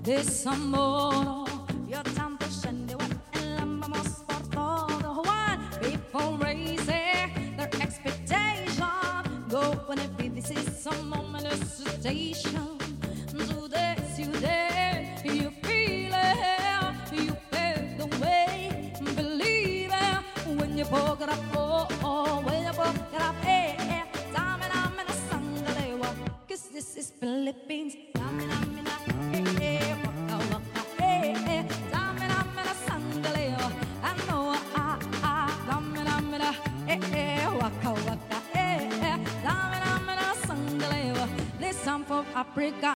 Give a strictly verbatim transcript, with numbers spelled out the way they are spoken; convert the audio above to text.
This amor, io tanto scendi e l'amamos por todo. One people raising their expectation, go when it be this is some moment of station. Do this, you there, you feel it, you feel the way, believe it when you poke it up, oh, oh, when you poke it up, eh, eh, dame, dame la sangre de agua, 'cause this is Philippines, dame, dame la, eh, eh, waka, waka, eh, eh, dame, dame la sangre de agua, I know, ah, ah, dame, dame la, eh, eh, waka, waka, eh, eh, dame, dame la sangre de agua, this time for Africa.